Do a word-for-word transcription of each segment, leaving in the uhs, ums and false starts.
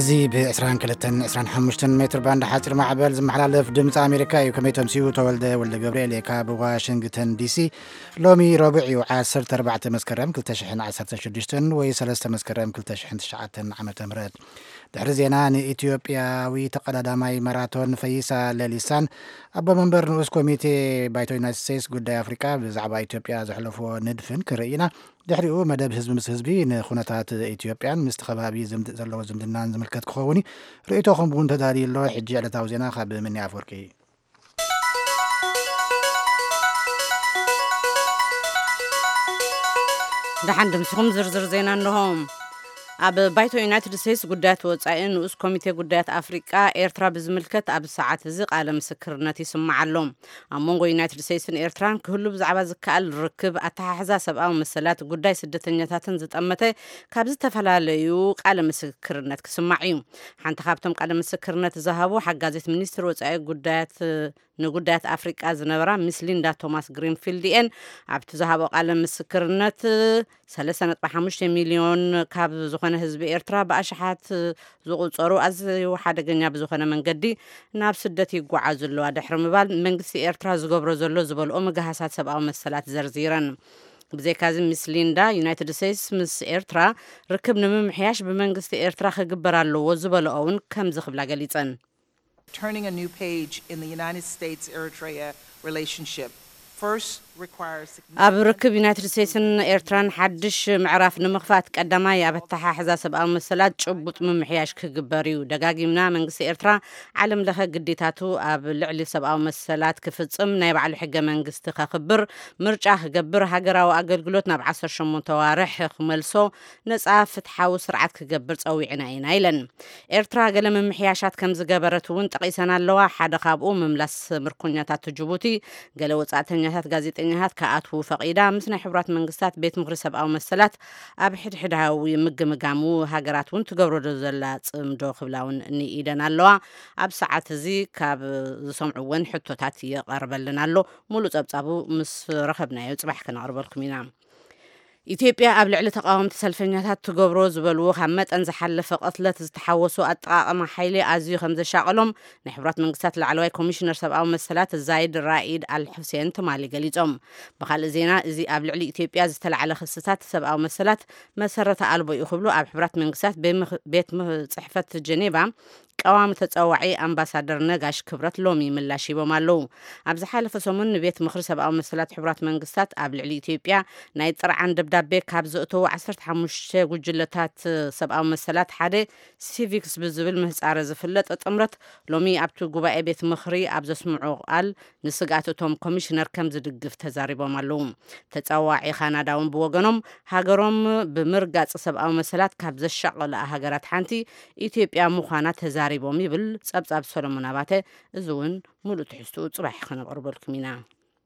زي بعشرين كلتن عشرين حمشتن متر باند حاتر معبل زمحلالف دمت أمريكا يكميتهم سيو تولده ولا جبريل يكاب واشنطن دي سي لومي ربعي وعاسر تربعة مسكرم كل تشحن عاسر تشدشتن ويسلسة مسكرم كل تشحن تشعتن عمة مراد دحر زينان إثيوبيا وتقدماي ماراثون فيسا للسان أبا منبر نوس كوميتي بايتو يونايتد ستيتس قد أفريقيا بزعبا إثيوبيا زحلفو ندفن كرئينا دحريو مدب حزب مس حزبي نخونتات إثيوبيا مستخبابي زمد زلو زمدنا زملكت كخوني رئيتوخم بون تداري الله حجي على تاوزينا خاب مني أفوركي دحن دمسهم زرزر زينا انهم اب بايتو يونايتد ستيتس قدات وصاين نوس كوميتي قدات افريقيا ايرترا بزملكت اب ساعات زي قال مسكرنات يسمع لهم امونغو يونايتد ستيتس ان ايرتران كله بزعبا زكال ركب اتححزا سباو مسلات قداي سدتنياتاتن زطمته كابز تفلاليو قال مسكرنات كسمعيو حنت خابتم قال مسكرنات زهبو حجازت منستر وصاي قدات نقدات أفريقيا زنبرا مسليندا توماس جرينفيلد إن عبت زهبو قال مسكرنات ثلاثة بحمشة مليون كاب زخنة حزب إيرترا بأشحات زغل صارو از واحد جنيا بزخنة من قدي ناب سدتي قعز اللو دحر مبال منقسي إيرترا زغبر زلو زبل أمجا حسات سبعة مسلات زرزيران بزي كازم مسليندا يونايتد ستيتس مس إيرترا ركبنا ممحياش بمنقسي إيرترا خجبرالو وزبل أون كم زخبلا قليتن Turning a new page in the United States-Eritrea relationship first requires اب ركب يونايتد ستيتس ايرتران حدش معرف نمخفات قدماي ابتها حزا سبع مسلات چبط ممحياش كغبريو دغاغيمنا منغس ايرترا عالم لها قديتاتو اب لعلي سبع مسلات كفصم ناي بعل حق منغست خبر مرجع خبر هاجراو اغلغلوتنا ب عشرة وثمانية توارح خملسو نصا فتحاو سرعت كغبر صويعنا اينايلن ايرترا قال ممحياشات كم زغبرتون تقيسنا لوا حدا خابو مملس مركونياتات جيبوتي قال وصاتنياتات غازيط نهات كأتو فقيدا مسنا حبرات منقسات بيت مغرسب أو مسلات أب حد حدها ومجمجامو هاجرات وانت جبروا الزلات مدو خبلاون إني إيدنا اللوا أب ساعات زي كاب سمعون حتى تاتي قرب لنا اللو مولوت أب أبو مس رخبنا يتصبح كنا قرب الكمينام إثيوبيا قبل علة تقاوم تسلفنيات تجبروا زبلوا خمت أنز حل فقتلت تحوسوا أطقام حيلي أزيو خمسة شغلهم نحبرات منقسات العلوي كوميشنر سبعة مسلات الزايد الرائد الحسين تمالي قليتهم بخال زينا زي قبل علة إثيوبيا زتل على خصصات سبعة مسلات مسرت قلبوا يخبلوا بحبرات منقسات بيت صحفة جنيفا قوام تتصوعي امباسادر نغاش كبرت لومي ملاشي بمالو ابز حالف سمون بيت مخر سبعة مسلات حبرات منقسات قبل على إثيوبيا ناي طرعن دبدابي كابزؤتو عشرة وخمسة وجلتات سبعة مسلات حدا سيفيكس بزبل مهصار زفلت اطمرت لومي ابتو غباء بيت مخري ابز سمعو قال نسقاتهم كوميشنر كم زدغف تزاريبو مالو تتصوعي خاناداون بوغنوم هاغروم بمرغاص سبعة مسلات كابز الشقل هاغرات حنتي إثيوبيا مخانات زاريبوم يبل صبصاب سولمون اباته ازون مولو تحستو صباح خنا قرب الكمينا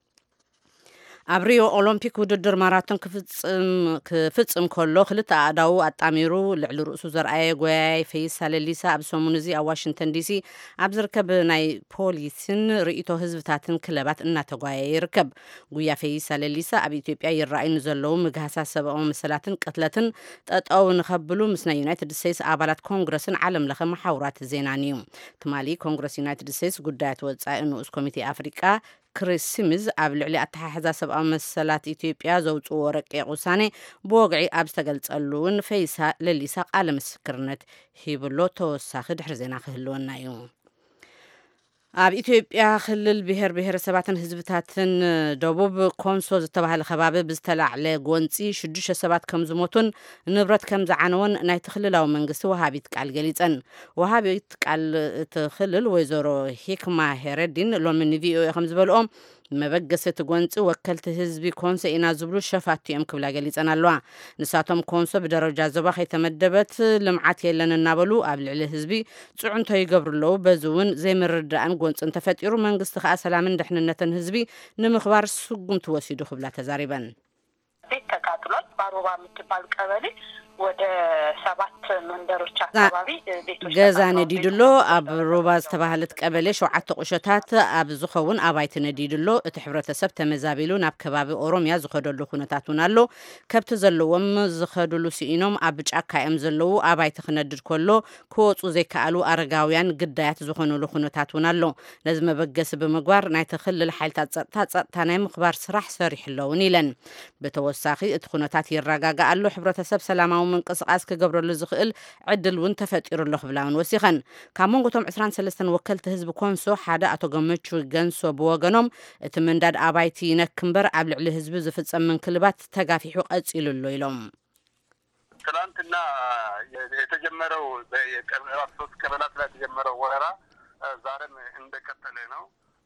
ابريو اولمبيك وددر ماراثون كفصم كفصم كله خلت اداو اطاميرو لعل رؤسو زرعي غواي فيسال ليسا ابسومونزي واشنطن دي سي ابزركب ناي بوليسن رئيتو حزبتاتن كلبات ان تغواي يركب غيا فيسال ليسا اب اثيوبيا يراي نزلو مغاسا سبعو مسلاتن قتلتن ططاو نخبلو مسنا يونايتد ستيتس ابالات كونغرسن عالم لخ محاورات زينانيو تمالي كونغرس يونايتد ستيتس قدات وصاي نوس كوميتي افريقيا كريس سيمز قبل علي اتححزا سبع مسلات إثيوبيا زوجو ورقي قوساني بوغعي ابستغلصلون فيسا لليسا قال مسكرنت هيبلو توساخ دحر زينا خهلونا يوم اب إثيوبيا خلل بهر بهر سباتن حزبتاتن دبوب كونسو زتبهل خبابه بزتلعله غونصي شدش سبات كم زموتون نبرت كم زعنون ناي تخللاو منغس وهابيت قال غليصن وهابيت قال تخلل ويزورو حكمه هردين لومن فيو خمس بلقوم مبقسة غونص وكلت حزبي كونسو إنا زبلو شفاتو يم كبلا غليصن الله نساتهم كونسو بدرجه زبخ يتمدبت لمعات يلن نابلو قبل على حزبي صعنتو يغبرلو بزون زي مردان غونص انت فتيرو منغست خا سلامن دحننتن حزبي نمخبار سغم توسيدو خبلا تزاريبن ቤት ተቃጥሏል ባሮባ የምትባል ቀበሌ ወደ ሰባት መንደሮች አካባቢ ቤቶች ገዛ ነዲድሎ ኣብ ሮባ ዝተባህለት ቀበሌ ሸውዓተ ቁሸታት ኣብ ዝኸውን ኣባይቲ ነዲድሎ እቲ ሕብረተሰብ ተመዛቢሉ ናብ ከባቢ ኦሮምያ ዝኸደሉ ኩነታት እውን ኣሎ ከብቲ ዘለዎም ዝኸደሉ ሲኢኖም ኣብ ጫካ እዮም ዘለዉ ኣባይቲ ክነድድ ከሎ ክወፁ ዘይከኣሉ ኣረጋውያን ግዳያት ዝኾነሉ ኩነታት እውን ኣሎ ነዚ መበገሲ ብምግባር ናይ ተኽልል ሓይልታት ፀጥታ ፀጥታ ናይ ምኽባር ስራሕ ሰሪሕለውን ኢለን ብተወሳኺ እቲ ኩነታት ይረጋጋእ ኣሎ ሕብረተሰብ ሰላማዊ ምንቅስቃስ ክገብረሉ ዝኽእል ዕድል እውን ተፈጢሩሉ ክብላውን ወሲኸን ካብ መንጎቶም عشرين وثلاثة ወከልቲ ህዝቢ ኮንሶ ሓደ ኣቶ ገመቹ ገንሶ ብወገኖም እቲ መንዳድ ኣባይቲ ይነክምበር ኣብ ልዕሊ ህዝቢ ዝፍጸም ምንክልባት ተጋፊሑ ቀፂሉሉ ኢሎም ትላንትና የተጀመረው የቀበላት ሶስት ቀበላት ላይ የተጀመረው ወረራ ዛሬም እንደቀጠለ ነው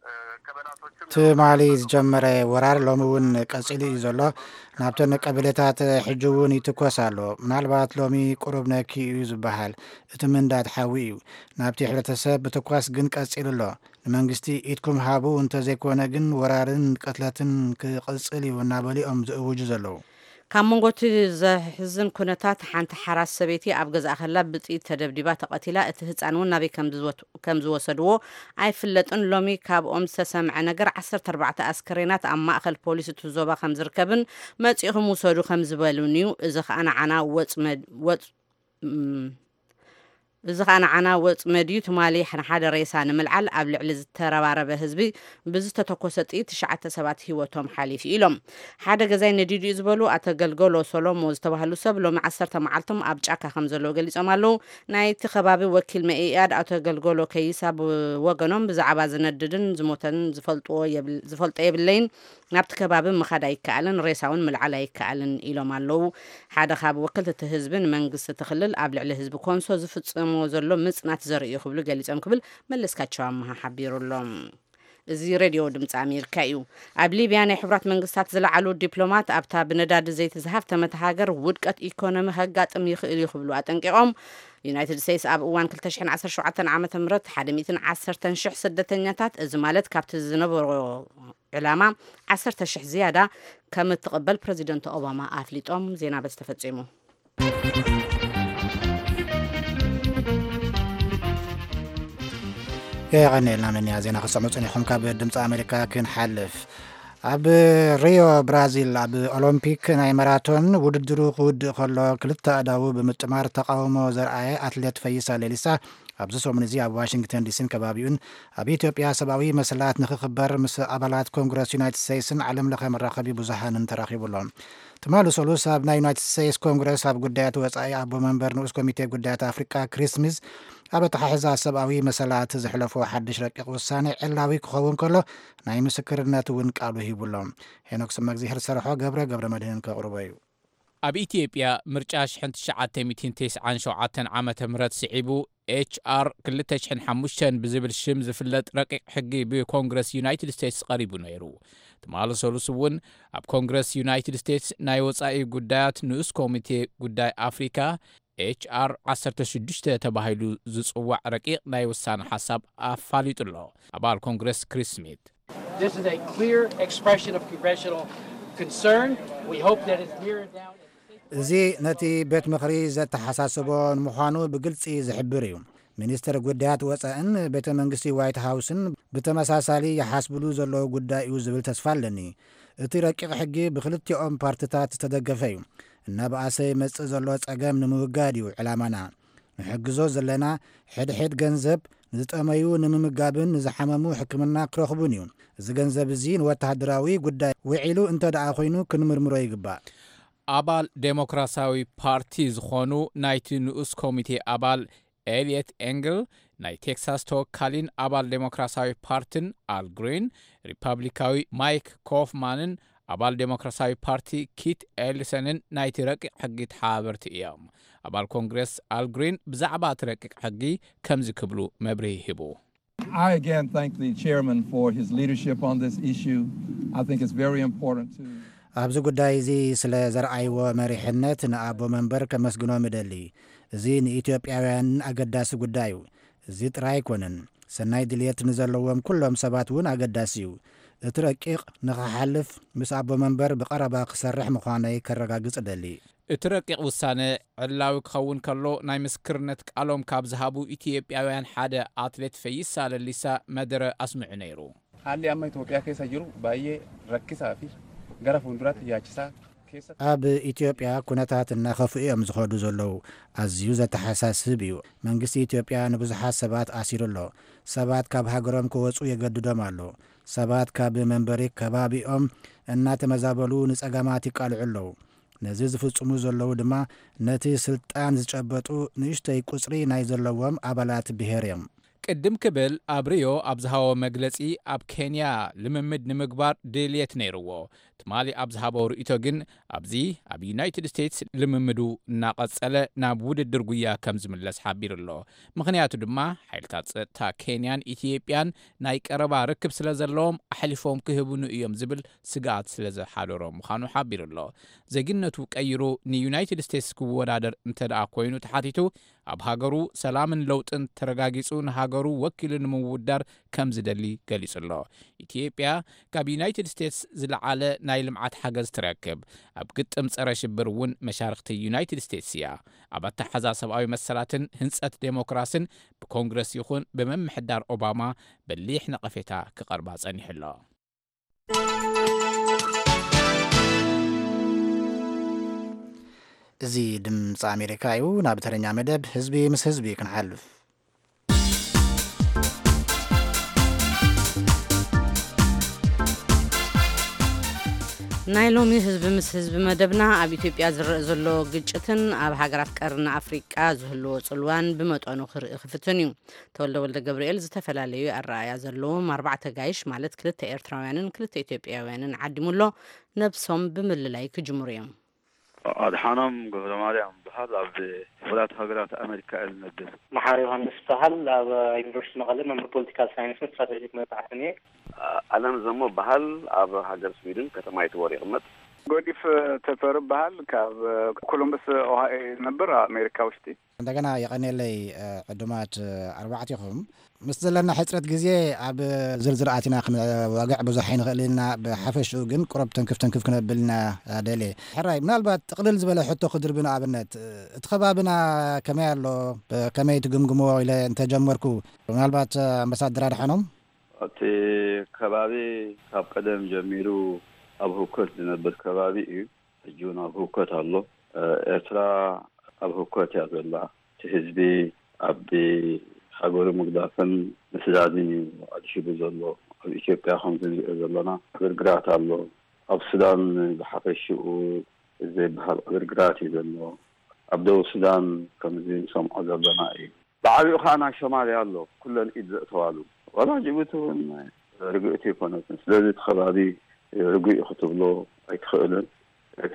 ትማሊ ዝጀመረ ወራር ሎሚ እውን ቀፂሉ እዩ ዘሎ ናብተን ቀበሌታት ሕጂ እውን ይትኮሳሉ ምናልባት ሎሚ ቁሩብ ነኪ እዩ ዝበሃል እቲ ምንዳድ ሓዊ እዩ ናብቲ ሕብረተሰብ ብትኳስ ግን ቀፂሉ ኣሎ ንመንግስቲ ኢትኩም ሃቡ እንተዘይኮነ ግን ወራርን ቀትለትን ክቅፅል እዩ እናበሊኦም ዝእውጁ ዘለዉ ካብ መንጎቲ ዘሕዝን ኩነታት ሓንቲ ሓራስ ሰበይቲ ኣብ ገዛእ ከላ ብጥይት ተደብዲባ ተቐቲላ እቲ ህፃን እውን ናበይ ከም ዝወሰድዎ ኣይፍለጥን ሎሚ ካብኦም ዝተሰምዐ ነገር عشرة أربعة ኣስከሬናት ኣብ ማእኸል ፖሊስ እቲ ዞባ ከም ዝርከብን መፂኹም ውሰዱ ከም ዝበሉን እዩ እዚ ከዓ ንዓና ወፅ እዚ ከዓ ንዓና ወፅመድዩ ትማሊ ሓደ ሬሳ ንምልዓል ኣብ ልዕሊ ዝተረባረበ ህዝቢ ብዝተተኮሰ ጥይት ትሽዓተ ሰባት ሂወቶም ሓሊፉ ኢሎም ሓደ ገዛይ ነዲዱ ዝበሉ ኣተገልገሎ ሰሎሞ ዝተባሃሉ ሰብ ሎሚ عشرة መዓልቶም ኣብ ጫካ ከም ዘለዎ ገሊጾም ኣለዉ ናይቲ ከባቢ ወኪል መኢኣድ ኣተገልገሎ ከይሳ ብወገኖም ብዛዕባ ዝነድድን ዝሞተን ዝፈልጥዎ ዝፈልጦ የብለይን ናብቲ ከባቢ ምኻድ ኣይከኣልን ሬሳውን ምልዓል ኣይከኣልን ኢሎም ኣለዉ ሓደ ካብ ወከልቲ ህዝብን መንግስቲ ትኽልል ኣብ ልዕሊ ህዝቢ ኮንሶ ዝፍጽሙ ዘሎ ምጽናት ዘርኢ ክብሉ ገሊጾም ክብል መለስካቸው ኣመሃ ሓቢሩሎም እዚ ሬድዮ ድምፂ ኣሜሪካ እዩ ኣብ ሊብያ ናይ ሕብራት መንግስታት ዝለዓሉ ዲፕሎማት ኣብታ ብነዳዲ ዘይቲ ዝሃፍተመት ሃገር ውድቀት ኢኮኖሚ ከጋጥም ይኽእል እዩ ክብሉ ኣጠንቂቖም ዩናይትድ ስቴትስ ኣብ እዋን ክልተ ሽሕ ዓሰርተ ሸውዓተ ዓመተ ምህረት ሓደ ሚእትን ዓሰርተ ሽሕ ስደተኛታት እዚ ማለት ካብቲ ዝነበሮ ዕላማ عشرة ሺህ ዝያዳ ከም እትቕበል ፕሬዚደንት ኦባማ ኣፍሊጦም ዜና በስተፈጺሙ የቀነልና መንያ ዜና ክሰሙጽን ይኹም ካብ ድምፂ ኣሜሪካ ክንሓልፍ ኣብ ሪዮ ብራዚል ኣብ ኦሎምፒክ ናይ ማራቶን ውድድሩ ክውድእ ከሎ ክልተ ኣዳው ብምጥማር ተቃውሞ ዘርኣየ ኣትሌት ፈይሳ ሌሊሳ ኣብዚ ሰሙን እዚ ኣብ ዋሽንግተን ዲሲን ከባቢኡን ኣብ ኢትዮጵያ ሰብኣዊ መሰላት ንክኽበር ምስ ኣባላት ኮንግረስ ዩናይትድ ስቴትስን ዓለም ለኸ መራኸቢ ብዙሓንን ተራኺቡሎም ትማሉ ሰሉስ ኣብ ናይ ዩናይትድ ስቴትስ ኮንግረስ ኣብ ጉዳያት ወፃኢ ኣቦ መንበር ንኡስ ኮሚቴ ጉዳያት ኣፍሪካ ክሪስ ስሚዝ ኣብ ኣተሓሕዛ ሰብኣዊ መሰላት ዝሕለፎ ሓድሽ ረቂቕ ውሳኔ ዕላዊ ክኸውን ከሎ ናይ ምስክርነት እውን ቃሉ ሂቡሎም ሄኖክ ስመግዚሕር ዝሰርሖ ገብረ ገብረ መድህን ከቕርቦ እዩ ኣብ ኢትዮጵያ ምርጫ ሽሕ ትሽዓተ ሚእትን ትስዓን ሸውዓተ ዓመተ ምህረት ስዒቡ ኤች አር ክልተ ሽሕ ሓሙሽተ ብዝብል ሽም ዝፍለጥ ረቂቕ ሕጊ ብኮንግረስ ዩናይትድ ስቴትስ ቀሪቡ ነይሩ ትማሉ ሰሉስ እውን ኣብ ኮንግረስ ዩናይትድ ስቴትስ ናይ ወፃኢ ጉዳያት ንኡስ ኮሚቴ ጉዳይ ኣፍሪካ ኤች አር ዓሰርተ ሽዱሽተ ተባሂሉ ዝጽዋዕ ረቂቕ ናይ ውሳነ ሓሳብ ኣፋሊጡሎ ኣባል ኮንግረስ ክሪስ ስሚት This is a clear expression of congressional concern. We hope that it's mirrored down እዚ ነቲ ቤት ምኽሪ ዘተሓሳስቦ ምዃኑ ብግልፂ ዝሕብር እዩ ሚኒስትር ጉዳያት ወፃእን ቤተ መንግስቲ ዋይት ሃውስን ብተመሳሳሊ ይሓስብሉ ዘለዎ ጉዳይ እዩ ዝብል ተስፋ ኣለኒ እቲ ረቂቕ ሕጊ ብክልቲኦም ፓርቲታት ዝተደገፈ እዩ እናብኣሰ ይመጽእ ዘሎ ጸገም ንምውጋድ እዩ ዕላማና ንሕግዞ ዘለና ሕድሕድ ገንዘብ ንዝጠመዩ ንምምጋብን ንዝሓመሙ ሕክምና ክረኽቡን እዩ እዚ ገንዘብ እዚ ንወተሃደራዊ ጉዳይ ውዒሉ እንተ ደኣ ኮይኑ ክንምርምሮ ይግባእ ኣባል ዴሞክራሲያዊ ፓርቲ ዝኾኑ ናይቲ ንኡስ ኮሚቴ ኣባል ኤልየት ኤንግል ናይ ቴክሳስ ተወካሊን ኣባል ዴሞክራሲያዊ ፓርቲን ኣል ግሪን ሪፐብሊካዊ ማይክ ኮፍማንን ኣባል ዴሞክራሲያዊ ፓርቲ ኪት ኤሊሰንን ናይቲ ረቂቕ ሕጊ ተሓበርቲ እዮም ኣባል ኮንግረስ ኣል ግሪን ብዛዕባ እቲ ረቂቕ ሕጊ ከምዚ ክብሉ መብርሂ ሂቡ I again thank the chairman for his leadership on this issue. I think it's very important to ኣብዚ ጉዳይ እዚ ስለ ዘርኣይዎ መሪሕነት ንኣቦ መንበር ከመስግኖ ምደሊ እዚ ንኢትዮጵያውያን ኣገዳሲ ጉዳይ እዩ እዚ ጥራይ ኣይኮነን ሰናይ ድልየት ንዘለዎም ኩሎም ሰባት እውን ኣገዳሲ እዩ እቲ ረቂቕ ንኽሓልፍ ምስ ኣቦ መንበር ብቐረባ ክሰርሕ ምዃነይ ከረጋግጽ ደሊ እትረቂቅ ውሳነ ዕላዊ ክኸውን ከሎ ናይ ምስክርነት ቃሎም ካብ ዝሃቡ ኢትዮጵያውያን ሓደ አትሌት ፈይሳ ለሊሳ መደረ አስምዑ ነይሩ ሃሊ አማ ኢትዮጵያ ከሰ ጅሩ ባየ ረክሳ ፊ ገረፍ ወንዱራት ያችሳ ኣብ ኢትዮጵያ ኩነታት እናኸፉ እዮም ዝኸዱ ዘለዉ ኣዝዩ ዘተሓሳስብ እዩ መንግስቲ ኢትዮጵያ ንብዙሓት ሰባት ኣሲሩ ኣሎ ሰባት ካብ ሃገሮም ክወፁ የገድዶም ኣሎ ሰባት ካብ መንበሪ ከባቢኦም እናተመዛበሉ ንጸጋማት ይቃልዑ ኣለዉ ነዚ ዝፍጽሙ ዘለዉ ድማ ነቲ ስልጣን ዝጨበጡ ንእሽተይ ቁጽሪ ናይ ዘለዎም ኣባላት ብሄር እዮም ቅድም ክብል ኣብ ሪዮ ኣብ ዝሃቦ መግለጺ ኣብ ኬንያ ልምምድ ንምግባር ድልየት ነይርዎ ትማሊ ኣብ ዝሃቦ ርእቶ ግን ኣብዚ ኣብ ዩናይትድ ስቴትስ ልምምዱ እናቐጸለ ናብ ውድድር ጉያ ከም ዝምለስ ሓቢሩ ኣሎ ምኽንያቱ ድማ ሓይልታት ጸጥታ ኬንያን ኢትዮጵያን ናይ ቀረባ ርክብ ስለ ዘለዎም ኣሕሊፎም ክህቡኑ እዮም ዝብል ስጋት ስለ ዘሓደሮም ምዃኑ ሓቢሩ ኣሎ ዜግነቱ ቀይሩ ንዩናይትድ ስቴትስ ክወዳደር እንተደኣ ኮይኑ ተሓቲቱ ኣብ ሃገሩ ሰላምን ለውጥን ተረጋጊጹ ንሃገሩ ወኪሉ ንምውዳር ከም ዝደሊ ገሊጹ ኣሎ ኢትዮጵያ ካብ ዩናይትድ ስቴትስ ዝለዓለ ናይ ልምዓት ሓገዝ ትረክብ ኣብ ግጥም ጸረ ሽብር እውን መሻርክቲ ዩናይትድ ስቴትስ እያ ኣብ ኣተሓዛ ሰብኣዊ መሰላትን ህንጸት ዴሞክራስን ብኮንግረስ ይኹን ብመምሕዳር ኦባማ በሊሕ ነቐፌታ ክቐርባ ጸኒሑ ኣሎ እዚ ድምፂ ኣሜሪካ እዩ ናብ ተረኛ መደብ ህዝቢ ምስ ህዝቢ ክንሓልፍ ናይ ሎሚ ህዝቢ ምስ ህዝቢ መደብና ኣብ ኢትዮጵያ ዝረአ ዘሎ ግጭትን ኣብ ሃገራት ቀርኒ ኣፍሪቃ ዝህልዎ ጽልዋን ብመጠኑ ክርኢ ክፍትን እዩ ተወልደ ወልደ ገብርኤል ዝተፈላለዩ ኣረኣያ ዘለዎም ኣርባዕተ ጋይሽ ማለት ክልተ ኤርትራውያንን ክልተ ኢትዮጵያውያንን ዓዲሙሎ ነብሶም ብምልላይ ክጅምሩ እዮም ኣድሓኖም ገብረ ማርያም በሃል ኣብ ወላት ሃገራት ኣሜሪካ ዝነብር መሓሪ ዮሃንስ በሃል ኣብ ዩኒቨርሲቲ መቐለ መምህር ፖለቲካል ሳይንስን ስትራቴጂክ መጽሓፍን እየ ኣለም ዘሞ በሃል ኣብ ሃገር ስዊድን ከተማ ይትወር ይቕመጥ ጎዲፍ ተፈር በሃል ካብ ኮሎምበስ ኦሃዮ ዝነብር ኣሜሪካ ውሽጢ እንደገና የቐነለይ ዕዱማት ኣርባዕቲኹም ምስ ዘለና ሕፅረት ግዜ ኣብ ዝርዝር ኣቲና ክንዋግዕ ብዙሕ ኣይንኽእልና ብሓፈሽኡ ግን ቁረብ ተንክፍ ተንክፍ ክነብልና ደልየ ሕራይ ምናልባት ጥቕልል ዝበለ ሕቶ ክድርቢ ንኣብነት እቲ ከባቢና ከመይ ኣሎ ከመይ ትግምግሞ ኢለ እንተጀመርኩ ምናልባት ኣምባሳደር ኣድሓኖም እቲ ከባቢ ካብ ቀደም ጀሚሩ ኣብ ህውከት ዝነብር ከባቢ እዩ ሕጂ እውን ኣብ ህውከት ኣሎ ኤርትራ ኣብ ህውከት እያ ዘላ እቲ ህዝቢ ኣብ ሃገሩ ምግዳፍን ምስዳድን እዩ ኣድሽቡ ዘሎ ኣብ ኢትዮጵያ ከምዚ ንሪኦ ዘለና ኣግርግራት ኣሎ ኣብ ሱዳን ብሓፈሽኡ ዘይበሃል ኣግርግራት እዩ ዘሎ ኣብ ደቡብ ሱዳን ከምዚ ንሰምዖ ዘለና እዩ ብዓብኡ ከዓ ናይ ሶማልያ ኣሎ ኩለን ኢድ ዘእተዋሉ ወላ ጅቡቲ እውን ርግእቲ ይኮነትን ስለዚ እቲ ከባቢ ርጉእ ክትብሎ ኣይትኽእልን እቲ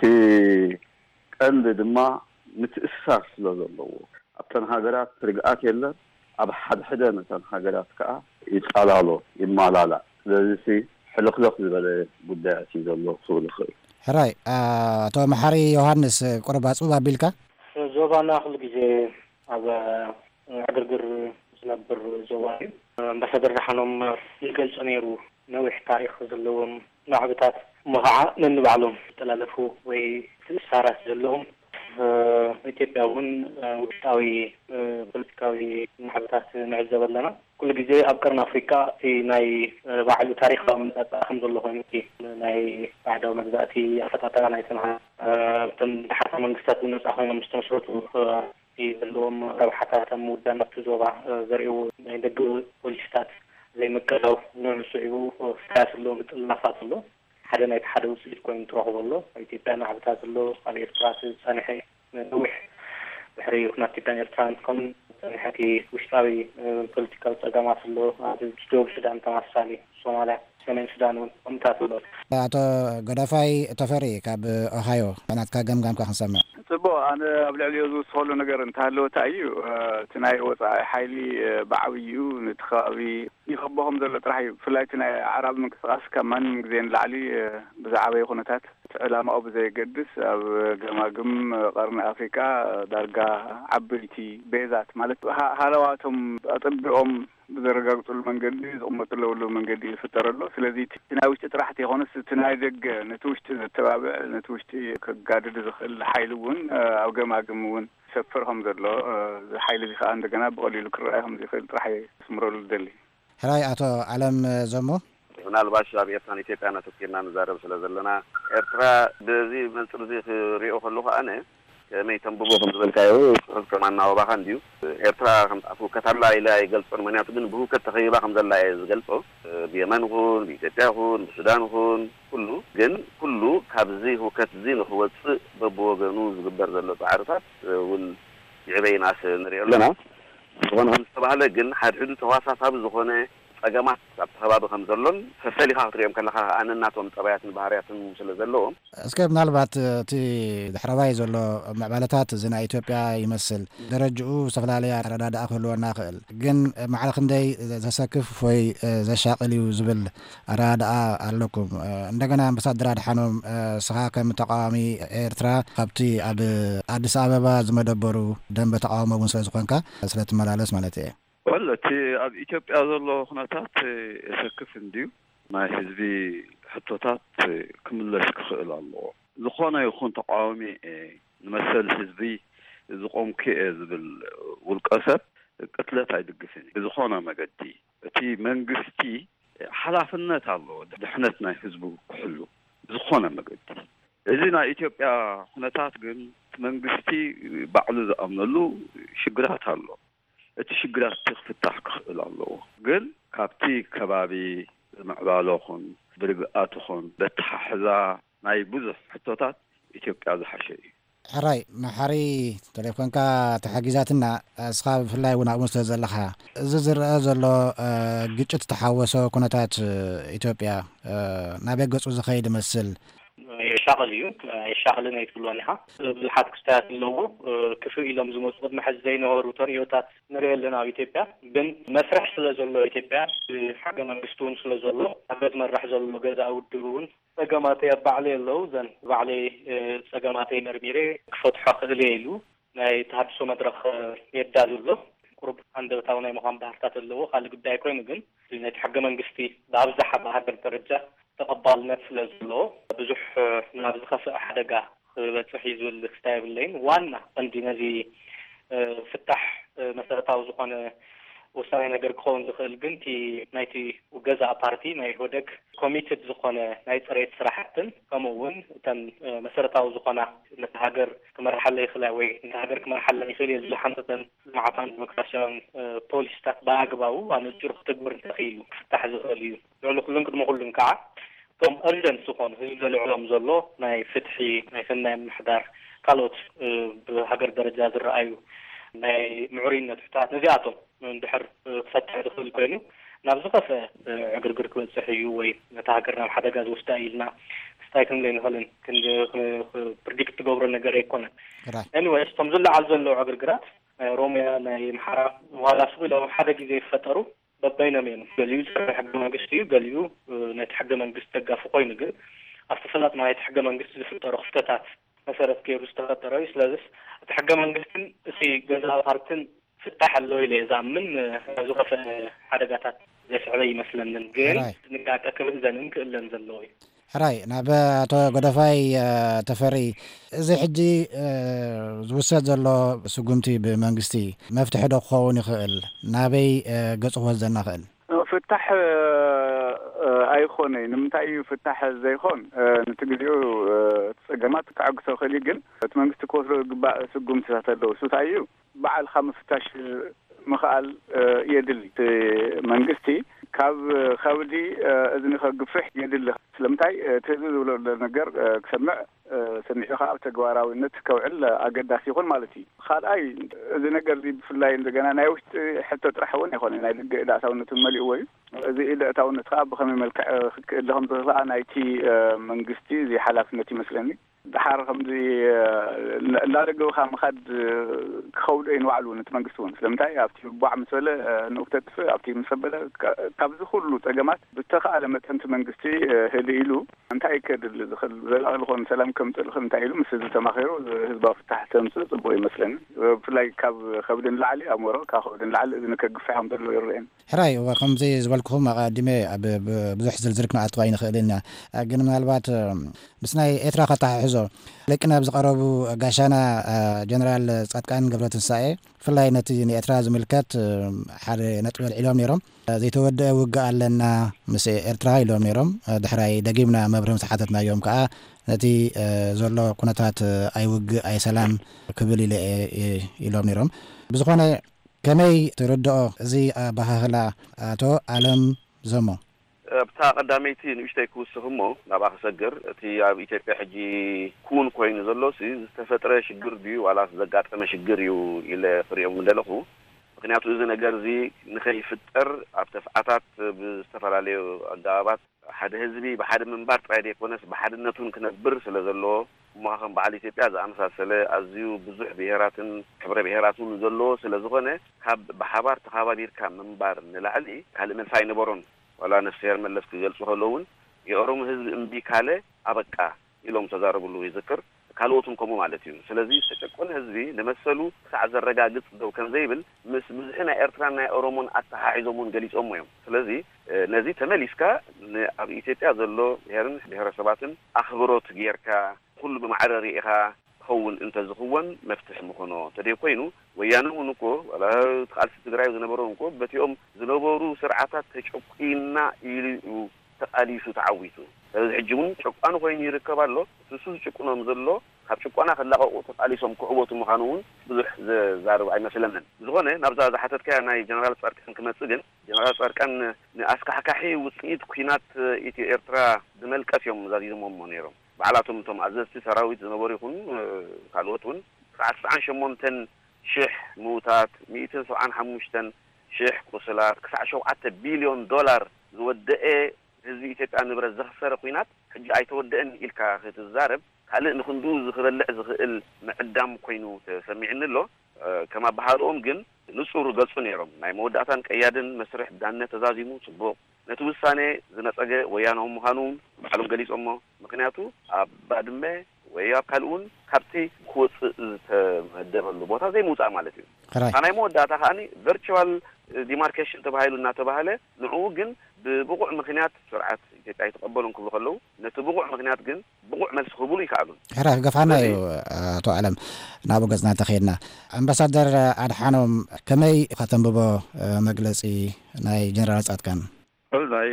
ቀንዲ ድማ ምትእስሳር ስለ ዘለዎ ኣብተን ሃገራት ርግኣት የለን ኣብ ሓደ ሓደ ነተን ሃገራት ከዓ ይጣላሎ ይማላላ ስለዚ ሕልኽልኽ ዝበለ ጉዳያት እዩ ዘሎ ክብል ይኽእል ሕራይ ኣቶ መሓሪ ዮሃንስ ቁርባፁ ኣቢልካ ዞባና ኩሉ ግዜ ኣብ ዕግርግር ዝነብር ዞባ እዩ ኣምባሳደር ኣድሓኖም ይገልጹ ነይሩ ነዊሕ ታሪክ ዘለዎም ማዕብታት እሞ ከዓ ነንባዕሎም ዝተላለፉ ወይ ትእሳራት ዘለዎም ኢትዮጵያ እውን ውሽጣዊ ፖለቲካዊ ማዕብታት ንዕዘብ ኣለና ኩሉ ግዜ ኣብ ቀርኒ ኣፍሪካ እቲ ናይ ባዕሉ ታሪካዊ መጣጣእ ከም ዘሎ ኮይኑ እቲ ናይ ባዕዳዊ መግዛእቲ ኣፈጣጠራ ናይ ተንሃ እቶም ድሓተ መንግስታት ነፃ ኮይኖም ዝተመስረቱ ዘለዎም ረብሓታት ኣብ ምውዳን ናብቲ ዞባ ዘርእዩ ናይ ደገ ፖሊሲታት ዘይምቅላው ንዕስዑ ፍታስ ኣሎ ምጥልላፋት ኣሎ ሓደ ናይ ሓደ ውፅኢት ኮይኑ ትረኽቦ ኣሎ ኢትዮጵያ ናዕብታት ኣሎ ኣብ ኤርትራ ዝፀንሐ ነዊሕ ድሕሪ ኩናት ኢትዮጵያን ኤርትራን ከም ፀኒሐቲ ውሽጣዊ ፖለቲካዊ ፀገማት ኣሎ ኣብ ደቡብ ሱዳን ተመሳሳሊ ሶማልያ ሰሜን ሱዳን እውን ከምታት ኣሎ ኣቶ ገዳፋይ ተፈሪ ካብ ኦሃዮ ናትካ ገምጋምካ ክንሰምዕ ጽቡቅ ኣነ ኣብ ልዕሊኡ ዝውስኸሉ ነገር እንተሃለወታ እዩ እቲ ናይ ወፃኢ ሓይሊ ብዓብይኡ ነቲ ከባቢ ይኸበኹም ዘሎ ጥራሕ እዩ ብፍላይ እቲ ናይ ዓራብ ምንቅስቃስ ካብ ማንም ግዜ ንላዕሊ ብዛዕበየ ኩነታት ዕላማኡ ብዘየገድስ ኣብ ገማግም ቀርኒ ኣፍሪካ ዳርጋ ዓበይቲ ቤዛት ማለት ሃለዋቶም ኣጠቢቖም بزرقاقة المنجدي أمة اللولو منجدي فترلو سلذي تناوشت راحتي هونس تنايدق نتوشت التبابع نتوشت كقادر دخل حيلون أو جماعة جمون سفرهم ذلو حيل ذي خان دقنا بقولي لك رأيهم ذي خيل راح يسمروا الدلي هلاي أتو علم زمو ምናልባሽ ኣብ ኤርትራን ኢትዮጵያን ተኪርና ንዛረብ ስለ ዘለና ኤርትራ በዚ መንጽር ዚ ሪኦ ከለኹ ኣነ ከመይ ተንብቦ ከም ዝበልካዮ ከማና ወባኻ እንዲዩ ኤርትራ ከም ኣፉ ከተላ ኢላ ይገልጾን ምክንያቱ ግን ብሁከት ተኸይባ ከም ዘላ ዝገልጾ ብየመን ይኹን ብኢትዮጵያ ይኹን ብሱዳን ይኹን ኩሉ ግን ኩሉ ካብዚ ሁከት ዚ ንኽወፅእ በብወገኑ ዝግበር ዘሎ ፃዕርታት እውን ይዕበይናስ ንሪኦ ኣለና ዝኾነ ከም ዝተባህለ ግን ሓድሕዱ ተዋሳሳቢ ዝኾነ ጸገማት ኣብ ተኸባቢ ከም ዘሎን ፈሰሊኻ ክትሪኦም ከለኻ ኣነናቶም ጠባያትን ባህርያትን ስለ ዘለዎም እስከ ምናልባት እቲ ድሕረባይ ዘሎ ምዕባለታት እዚ ናይ ኢትዮጵያ ይመስል ደረጅኡ ዝተፈላለየ ረዳድኣ ክህልወና ክእል ግን መዓል ክንደይ ዘሰክፍ ወይ ዘሻቅል እዩ ዝብል ኣረዳድኣ ኣለኩም እንደገና ኣምባሳደር ኣድሓኖም ስኻ ከም ተቃዋሚ ኤርትራ ካብቲ ኣብ ኣዲስ ኣበባ ዝመደበሩ ደንበ ተቃውሞ እውን ስለ ዝኾንካ ስለትመላለስ ማለት እየ والله ኣብ ኢትዮጵያ ዘሎ ኩነታት እሰክፍ እንዲዩ ናይ ህዝቢ ሕቶታት ክምለስ ክኽእል ኣለዎ ዝኾነ ይኹን ተቃዋሚ ንመሰል ህዝቢ ዝቆምክ ዝብል ውልቀ ሰብ ቅትለት ኣይድግፍን ብዝኾነ መገዲ እቲ መንግስቲ ሓላፍነት ኣለዎ ድሕነት ናይ ህዝቡ ክሕሉ ዝኾነ መገዲ እዚ ናይ ኢትዮጵያ ኩነታት ግን መንግስቲ ባዕሉ ዝኣምነሉ ሽግራት ኣሎ እቲ ሽግራት ትኽፍታሕ ክኽእል ኣለዎ ግን ካብቲ ከባቢ ምዕባለኹን ብርግኣትኹን በተሓሕዛ ናይ ብዙሕ ሕቶታት ኢትዮጵያ ዝሓሸ እዩ ሕራይ ናሓሪ ቴሌፎንካ ተሓጊዛትና እስኻ ብፍላይ እውን ኣብኡ ስለ ዘለኻ እዚ ዝረአ ዘሎ ግጭት ተሓወሶ ኩነታት ኢትዮጵያ ናበይ ገፁ ዝኸይድ ይመስል يشغل يو يشغل نيتلون ها بالحد كستات اللو كفو إلى مزموت قد محز زين هروتون يوتات نريل لنا إثيوبيا بن مسرح سلزلو إثيوبيا حاجة من بستون سلزلو أبد من رح زلو جزء أو الدرون سجماتي بعلي اللو زن بعلي سجماتي مرميري كفت حق الليلو ناي تحدث مدرخ يدازلو قرب عند تاوني مقام بحثات اللو خالق بداية كوين جن لأن حاجة من قستي بعض حبة هذا الدرجة تقبل نفس لزلو بزح نابز خاصة أحدقة بتحيز والكتاب اللين وانا عندي نزي فتح مثلا تعوزقان وسامي نقر كون دخل بنتي نايتي وجزء بارتي ناي هودك كوميتد زقانة نايت ريت صراحة كمون تن مثلا تعوزقان نتهاجر كمرحلة خلاوي نتهاجر كمرحلة يخلي زحمة مع طن مكرشان بوليس تباعباو وأنا جرب تكبر تخيل فتح زخلي لو كلهم كده مقولن كعة ثم أرجن سخون هذا العلم زلوا ناي فتحي ناي فنان محضر قالوت بهجر درجات الرأي ناي معرين تحت نزياتهم من بحر فتح دخول كله نابزقة في عقر قر كويس صحيح وي نتهاجرنا بحدا جاز وستايلنا ستايكن لين هلن كن بريدكت جبرنا جري كنا anyway استمزل عزل لو عقر قرات روميا ناي محرا وهذا سوي لو حدا جزء فترو بيننا مين قاليو حق منقستي قاليو نتحق منقست تقف قوي نقل أستفلت ما يتحق منقست في الترختات مثلا كيف استغلت الرئيس لازم تحق منقست في جزء بارتن في التحل اللي زامن زوجة حركات زي علي مثلا نقل نقعد أكمل زنك إلا نزلوي ሕራይ ናብ ኣቶ ጎደፋይ ተፈሪ እዚ ሕጂ ዝውሰድ ዘሎ ስጉምቲ ብመንግስቲ መፍትሒ ዶ ክኸውን ይኽእል ናበይ ገፁ ክወስደና ክእል ፍታሕ ኣይኮነ ንምንታይ እዩ ፍታሕ ዘይኮን ነቲ ግዜኡ ፀገማት ክዓግሶ ክእል ግን እቲ መንግስቲ ክወስዶ ዝግባእ ስጉምትታት ኣለዉ እሱታይ እዩ በዓልካ ምፍታሽ ምኽኣል የድሊ መንግስቲ ካብ ከብዲ እዝኒ ከግፍሕ የድሊ ስለምንታይ ትህዝ ዝብሎ ነገር ክሰምዕ ሰሚዕኻ ኣብ ተግባራዊነት ከውዕል ኣገዳሲ ይኹን ማለት እዩ ካልኣይ እዚ ነገር እዚ ብፍላይ እንደገና ናይ ውሽጢ ሕቶ ጥራሕ እውን ኣይኮነ ናይ ልግእ ዳእታውነት መሊእዎ እዩ እዚ ኢዳእታውነት ከዓ ብኸመይ መልክዕ ክክእል ከም ዝኽእል ናይቲ መንግስቲ እዚ ሓላፍነት ይመስለኒ دحار خمزي لا رجوا خام خد خود إن وعلو نتمنقسون سلمتاي أبتي بعض مسألة نقطة أبتي مسبلة كابز خلو تجمعت بتقع لما تنت منقستي هليلو أنت أكيد اللي دخل زلخون سلام كم تلخون تايلو مسجد تماخيرو هزبا فتح تمسل طبوي مثلا فلاي كاب خودن لعلي أموره كخودن لعلي إذا كجفعهم دلوا يرين حراي وخمزي زبالكم قديمة بزح زلزلكنا أطوين خلينا قلنا البات بسناي إتراق حزو لكن بزقربوا قاشانا جنرال صادقان قبل تنساء فلاي نتيجة إتراز ملكات حر نتوى العلوم نيرم زي تود وقع لنا مسي إرتراي لهم نيرم دحراي دقيمنا مبرم سحاتتنا يوم كأ نتي زولو كونتات أي وقع أي سلام كبلي لهم نيرم بزقونا كمي تردو زي بهاهلا تو عالم زمو بتاع قداميتي نشتي كوسهمو نبا خسجر تي اب ኢትዮጵያ ሕጂ ኩን ኮይኑ ዘሎ ሲ ዝተፈጠረ ሽግር ዲዩ ዋላ ዘጋጠመ ሽግር ዩ ኢለ ፍሬም እንደለኹ ምክንያቱ እዚ ነገር እዚ ንኸይፍጠር ኣብ ተፍዓታት ብዝተፈላለዩ ኣጋባባት ሓደ ህዝቢ በሓደ መንባር ጥራይ ኮነስ በሓድነቱን ክነብር ስለዘሎ ማኸም በዓል ኢትዮጵያ ዘኣመሳሰለ ኣዝዩ ብዙሕ ብሄራትን ሕብረ ብሄራትን ዘሎ ስለዝኾነ ካብ በሓባር ተኻባቢርካ መንባር ንላዕሊ ካልእ መልፋይ ነበሮን ولا نفسير من لفت جلسه هلون يأرم هذ إمبيكاله أبقى إلهم تجارب له يذكر كالوتهم كمو مالتين سلذي تكون هذي لمسلو سعز الرجاجت دو كان زيبل مس مزحنا إرترنا أرمون أتحاعزمون جليس أمهم سلذي نزي تمليسكا أبي إثيوبيا زلوا هرن بهرسباتن أخبروت جيركا كل بمعرريها هون انت زخون مفتح مخنو تدي كوينو ويانو نكو ولا تقال تجراي زنبرو نكو بتيوم زنبرو سرعات تشقينا يلو تقاليسو تعويتو الحجون شقانو كوين يركبالو سوسو شقونو مزلو خاب شقانا خلاقو تقاليسوم كعوتو مخانون بزح زارو اي مثلا زغونه نبزا زحتت كا ناي جنرال صاركن كمصجن جنرال صاركن اسكا حكاحي وصيت كوينات ايتي ارترا دملكاسيوم زاديزمو مونيرو بعلاتهم توم عززتي سراويت زنبور يكون كالوتون ساعة عن شمونتن شح موتات مئتين سبعان حموشتن شح قصلات كسع شو عت بليون دولار زودقة هذي تبقى نبرز زخسر قينات حج أي تودقن إلكا خيط الزارب هل نخندوز خلل زخل معدام كينو تسمعين له أه كما بحارهم جن نصور قصون يرم ناي موداتان كيادن مسرح دانة تزازيمو سبوق نتوساني زنات أجا ويانهم مخانون بعلم جليس أمه مكنياتو بعد ما ويا كلون كابتي كوس تهدبلو بوتا زي موسى مالتي أنا يمود داتا خاني virtual demarcation تبهايلو ناتبهاله نعو جن ببقع مكنيات سرعات يتعي تقبلون كل خلو نتبقع مكنيات جن بقع ملس خبولي يكعبون حراف قفانا تو علم نابو قزنا تخيلنا امباسادر أدحانهم كمي ختم ببو مجلسي ناي جنرال صادقان والله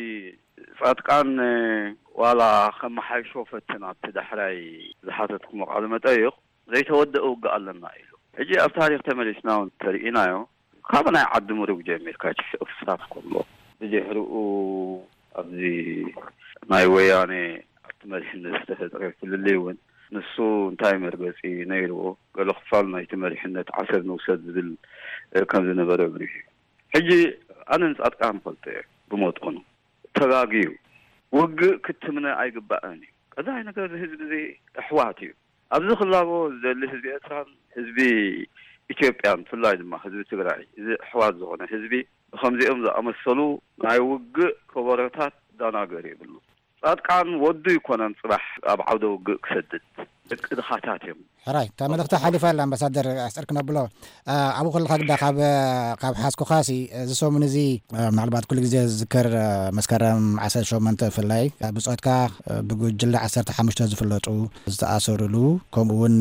صادقان ولا خم حي شوفتنا تدحري زحاتكم مقالمة أيق زي تودقوا قال لنا إله هجي أفتاريخ تملسنا ونترئينا يو خابنا يعدموا روك جميل كاتش أفساف كله بيجي حرقوا أبدي ناي وياني تملسنا استفاد في الليون نسو تايمر بسي نيرو قالوا خفالنا يتملحنا عشر نوسد ذل كان ذي نبرا بريش هجي أنا نصادقان قلت بموتقنو تغاقيو وق كتمنا أي قبائني هذا هنا قال هزب زي أحواتي أبزخ الله زي اللي هزبي أتران هزبي إثيوبيان في الله دما هزبي تقرأي زي أحوات زغنا هزبي خمزي أمزا أمسلو معي وق كبارتات دانا قريب له صاد كان ودو يكونن صباح أبعوده وق كسدد إدخاتاتهم حراي تامل اختار حليفة الأمباسادر أسألكنا بلو أبو خل خاقدا قاب قاب حاسكو خاسي زسو من زي معلومات كل جزء ذكر مسكرم عسل شو منطقة في اللاي بسعودكا بقول جل عسر تحمش تزف اللوتو زتأثر له كمون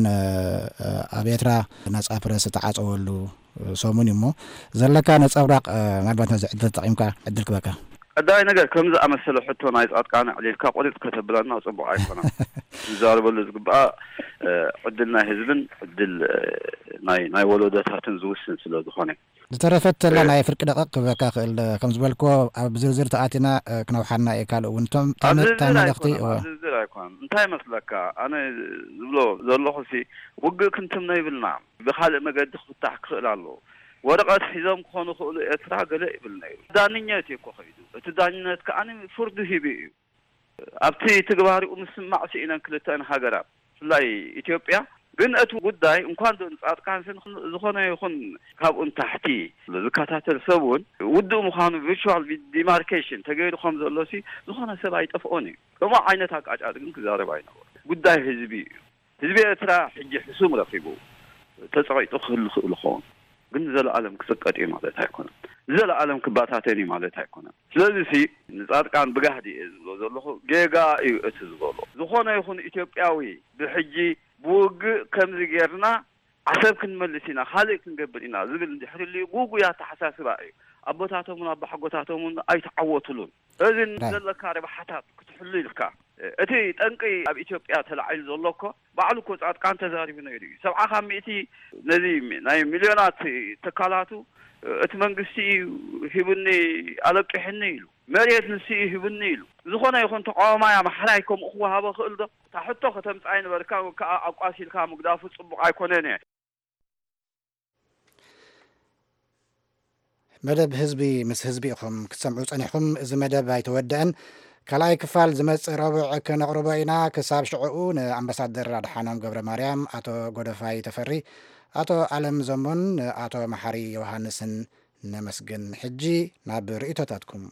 أبيترا ناس أبرس تعاطوا له سوموني مو زلكا ناس أوراق معلومات ناس عدة تقيمكا عدلك بكا أداي نقدر كم زي أمثله حتى نايز أتقان عليه كقولت كتب لنا وصبوا عايفنا زارب اللي زقبا عدلنا هزبن عدل ناي ناي ولودات هتنزوسن سلو دخاني ترفت لنا يفرق دقق بكا كم زبالكو بزرزر تأتينا كنا وحنا إيكال وانتم تعمل تعمل اختي بزرزر أيكون انتهي مثلك أنا زبلو زلو خسي وقل كنتم نايبلنا بخالق ما قد تفتح كسؤال الله ورقات حزام كانوا خلوا إتراق لا بالنيل دانيات يكو خيدو تدانيات كأني فرد هبي أبتي تجباري ومسمع شيئا كلتان هجرة ብፍላይ ኢትዮጵያ ግን እቲ ጉዳይ እንኳን ጻድቃን ዝኾነ ይኹን ካብኡን ታሕቲ ዝከታተል ሰብውን ውድኡ ምዃኑ ቪርቹዋል ዲማርኬሽን ተገይሩ ከም ዘሎሲ ዝኾነ ሰብ ኣይጠፍኦን እዩ ከምኡ ዓይነት ኣቃጫጭ ግን ክዛረብ ኣይነበሩ ጉዳይ ህዝቢ እዩ ህዝቢ ኤርትራ ሕጂ ሕሱም ረኺቡ ተፀቂጡ ክህሉ ክእሉ ኸውን ግን ዘለዓለም ክስቀጥ እዩ ማለት ኣይኮነን ዘለዓለም ክባታተን እዩ ማለት ኣይኮነን ስለዚ ሲ ንጻድቃን ብጋህዲ እዩ ዝብሎ ዘለኹ ጌጋ እዩ እቲ ዝበሎ ዝኾነ ይኹን ኢትዮጵያዊ ብሕጂ ብውግእ ከምዚ ጌርና ዓሰብ ክንመልስ ኢና ካልእ ክንገብር ኢና ዝብል እንድሕሪ ጉጉያ ተሓሳስባ እዩ ኣቦታቶምን ኣባሓጎታቶምን ኣይተዓወቱሉን እዚ ዘለካ ረብሓታት ክትሕሉ ኢልካ እቲ ጠንቂ ኣብ ኢትዮጵያ ተላዒሉ ዘሎ እኮ ባዕሉ እኮ ጻድቃን ተዛሪቡ ነይሩ እዩ ሰብዓ ካብ ሚእቲ ነዚ ናይ ሚልዮናት ትካላቱ እቲ መንግስቲ ሂቡኒ ኣለቂሕኒ ኢሉ መሬት ንሲ ሂቡኒ ኢሉ ዝኾነ ይኹን ተቃዋማይ ማሕላይ ከምኡ ክወሃቦ ክእል ዶ ታሕቶ ከተምፃይ ነበርካ ኣቋሲልካ ምግዳፉ ፅቡቅ ኣይኮነን እየ መደብ ህዝቢ ምስ ህዝቢ ኢኹም ክትሰምዑ ፀኒሕኩም እዚ መደብ ኣይተወድአን ካልኣይ ክፋል ዝመፅእ ረቡዕ ክነቕርቦ ኢና ክሳብ ሽዑኡ ንኣምባሳደር ኣድሓኖም ገብረ ማርያም ኣቶ ጎደፋይ ተፈሪ ኣቶ ኣለም ዘሞን ኣቶ መሓሪ ዮሃንስን ነመስግን ሕጂ ናብ ርእቶታትኩም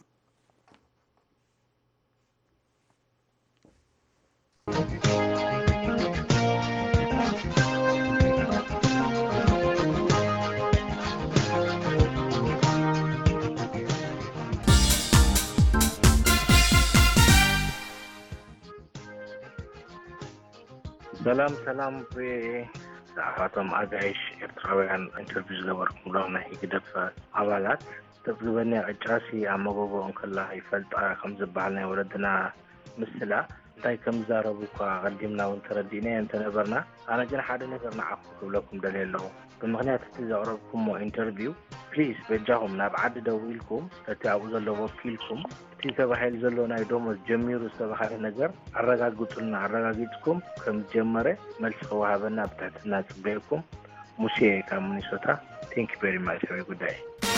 ሰላም ሰላም ብዛዕባቶም ኣጋይሽ ኤርትራውያን ኢንተርቪው ዝገበርኩም ሎም ናይ ግደፍ ኣባላት ተብዝበኒ ዕጫሲ ኣብ መጎጎኦም ከላ ይፈልጣ ከም ዝበሃል ናይ ወለድና ምስላ እንታይ ከም ዛረቡ እኳ ቀዲምና እውን ተረዲና እንተነበርና ኣነ ግን ሓደ ነገር ንዓኹ ክብለኩም ደልየ ኣለኹ ብምክንያት እቲ ዘቕረብኩሞ ኢንተርቪው ፕሊዝ በጃኹም ናብ ዓዲ ደው ኢልኩም እቲ ኣብኡ ዘሎ ወኪልኩም እቲ ተባሂሉ ዘሎ ናይ ደሞዝ ጀሚሩ ዝተባሃለ ነገር ኣረጋግጡልና ኣረጋጊጥኩም ከም ጀመረ መልሲ ክወሃበና ብትሕትና ፅበየኩም ሙሴ ካብ ሚኒሶታ ቴንክ ዩ ቬሪ ማች ወይ ጉዳይ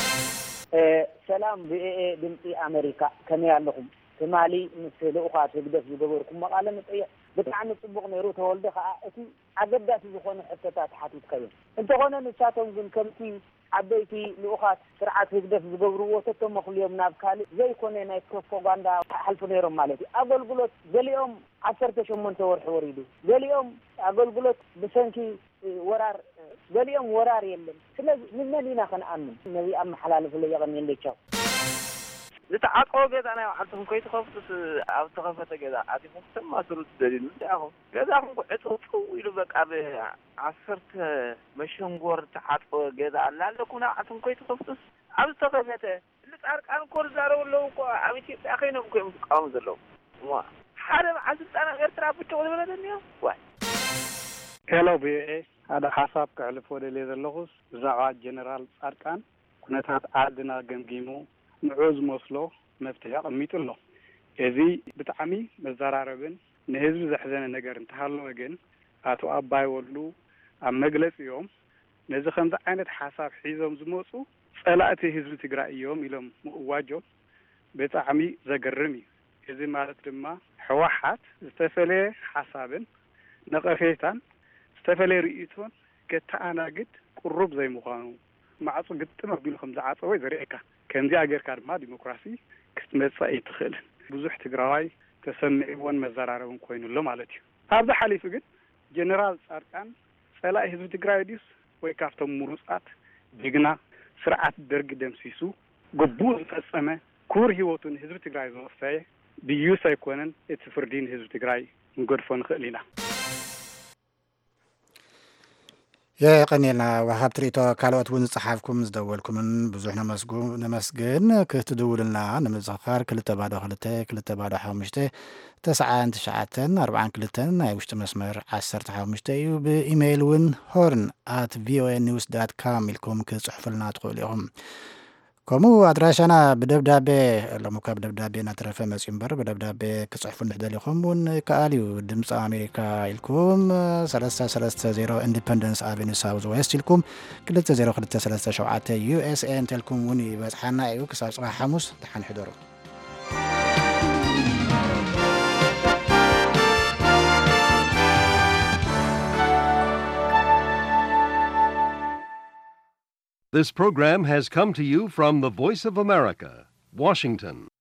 ሰላም ቪኤኤ ድምፂ ኣሜሪካ ከመይ ኣለኹም ትማሊ ምስ ልኡኻት ህግደፍ ዝገበርኩም መቃለ መጠይቕ ብጣዕሚ ፅቡቕ ነይሩ ተወልደ ከዓ እቲ ኣገዳሲ ዝኾነ ሕቶታት ሓቲትከዮ እንተኾነ ንሳቶም ግን ከምቲ ዓበይቲ ልኡኻት ስርዓት ህግደፍ ዝገብርዎ ተተመኽልዮም ናብ ካልእ ዘይኮነ ናይ ፕሮፓጋንዳ ሓልፉ ነይሮም ማለት እዩ ኣገልግሎት ገሊኦም ዓሰርተ ሸሞንተ ወርሒ ወሪዱ ገሊኦም ኣገልግሎት ብሰንኪ ወራር ገሊኦም ወራር የለን ስለዚ ንመን ኢና ክንኣምን ነዚ ኣመሓላልፍ ለየቐኒ እንደቻው ዝተዓቆ ገዛ ናይ ዓልኩም ከይትኸፍቱስ ኣብ ተኸፈተ ገዛ ኣቲኩም ተማስሩ ትደልሉ እንታኹም ገዛኹም ዕጡፍ ኢሉ በቃ ብዓሰርተ መሸንጎር ተዓቆ ገዛ ኣላ ኣለኩም ናብ ዓልኩም ከይትኸፍቱስ ኣብ ዝተኸፈተ ልፃርቃን ኮር ዛረቡ ኣለዉ እኮ ኣብ ኢትዮጵያ ከይኖም እኮ እዮም ዝቃወሙ ዘለዉ ሓደ በዓል ስልጣናት ኤርትራ ብጭቕ ዝበለለኒ እዮም ዋይ ሄሎ ቪኦኤ ሓደ ሓሳብ ክሕልፍ ወደልየ ዘለኹስ ብዛዕባ ጀነራል ጻድቃን ኩነታት ዓድና ገምጊሙ ንዑ ዝመስሎ መፍትሒ ኣቐሚጡ ኣሎ እዚ ብጣዕሚ መዘራረብን ንህዝቢ ዘሕዘነ ነገር እንተሃለወ ግን ኣቶ ኣባይ ወሉ ኣብ መግለፂኦም ነዚ ከምዚ ዓይነት ሓሳብ ሒዞም ዝመፁ ጸላእቲ ህዝቢ ትግራይ እዮም ኢሎም ምእዋጆም ብጣዕሚ ዘገርም እዩ እዚ ማለት ድማ ሕወሓት ዝተፈለየ ሓሳብን ነቐፌታን ዝተፈለየ ርእይቶን ከተኣናግድ ቁሩብ ዘይምዃኑ ማዕፁ ግጥም ኣቢሉ ከም ዝዓፀወ ዘርእየካ ከምዚ ኣገርካ ድማ ዲሞክራሲ ክትመፅእ ኣይትኽእልን ብዙሕ ትግራዋይ ተሰሚዕዎን መዘራረብን ኮይኑሎ ማለት እዩ ኣብዛ ሓሊፉ ግን ጀነራል ጻድቃን ጸላኢ ህዝቢ ትግራይ ድዩስ ወይ ካብቶም ምሩፃት ጅግና ስርዓት ደርጊ ደምሲሱ ግቡእ ዝፈፀመ ክቡር ሂወቱን ህዝቢ ትግራይ ዘወፈየ ድዩስ ኣይኮነን እቲ ፍርዲ ንህዝቢ ትግራይ ንገድፎ ንኽእል ኢና የቀኒልና ወሃብ ትርኢቶ ካልኦት እውን ዝፀሓፍኩም ዝደወልኩምን ብዙሕ ነመስግን ክትድውልና ንምዝኽኻር ክልተ ባዶ ክልተ ክልተ ባዶ ሓሙሽተ ተስዓን ትሽዓተን ኣርባዓን ክልተን ናይ ውሽጢ መስመር ዓሰርተ ሓሙሽተ እዩ ብኢሜይል እውን ሆርን ኣት ቪኦኤ ኒውስ ዳት ካም ኢልኩም ክፅሕፉልና ትኽእሉ ኢኹም ከምኡ ኣድራሻና ብደብዳቤ ሎሙ ካብ ደብዳቤ እናተረፈ መፅኡ እምበር ብደብዳቤ ክፅሕፉ ንሕደሊኹም እውን ከኣል እዩ ድምፂ ኣሜሪካ ኢልኩም ሰለስተ ሰለስተ ዜሮ ኢንዲፐንደንስ ኣቨኒ ሳውዝ ዌስት ኢልኩም ክልተ ዜሮ ክልተ ሰለስተ ሸውዓተ ዩኤስኤ እንተልኩም እውን ይበፅሓና እዩ ክሳብ ፅባሕ ሓሙስ ድሓን ሕደሩ This program has come to you from the Voice of America, Washington.